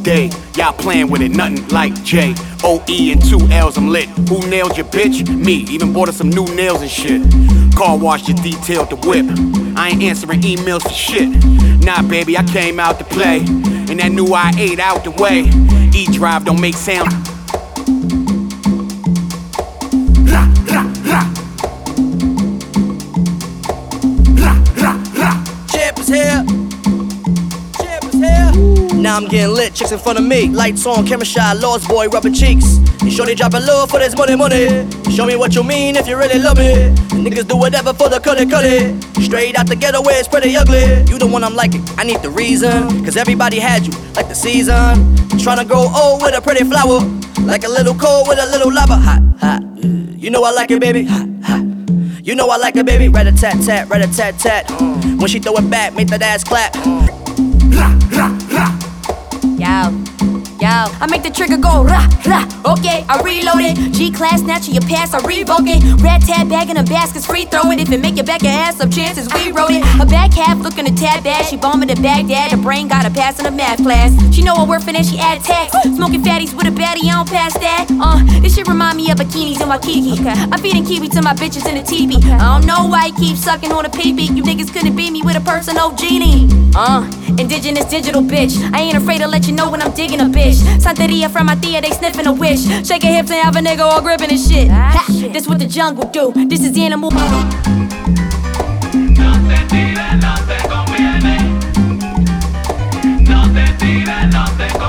day. Y'all playing with it, nothing like J-O-E and 2 L's, I'm lit. Who nailed your bitch? Me, even bought her some new nails and shit. Car wash just detailed the whip. I ain't answering emails for shit. Nah, baby, I came out to play, and that new I-8 out the way. E-Drive don't make sound. Rah, rah, rah. Rah, rah, rah. Champ is here. Champ is here. Now I'm getting lit, chicks in front of me. Lights on, camera shy, lost boy rubbing cheeks. You sure they dropping low for this money, money. Show me what you mean if you really love me. Niggas do whatever for the cut it. Straight out the ghetto where it's pretty ugly. You the one I'm liking, I need the reason. Cause everybody had you, like the season. Tryna grow old with a pretty flower. Like a little cold with a little lava. Hot, hot. You know I like it, baby. Hot, hot. You know I like it, baby. Rat-a-tat-tat, rat-a-tat-tat. When she throw it back, make that ass clap. Rah, rah, rah. Yo, I make the trigger go rah, rah. Okay, I reload it. G-class snatching your pass, I revoke it. Red tab bag in the baskets, free throw it. If it make your back your ass up, chances we wrote it. A back half looking a tad bad. She bombing to Baghdad. Her brain got a pass in the math class. She know her worth and then she add tax. Smoking fatties with a baddie, I don't pass that. This shit remind me of bikinis in Waikiki. I feeding kiwi to my bitches in the TV. I don't know why he keeps sucking on a pee-pee. You niggas couldn't beat me with a personal genie. Indigenous digital bitch. I ain't afraid to let you know when I'm digging a bitch. Santeria from my thea, they sniffing a wish. Shake her hips and have a nigga all gripping and shit. Ha, this what the jungle do. This is animal. No te tires, no te conviene. No te tires, no te conviene.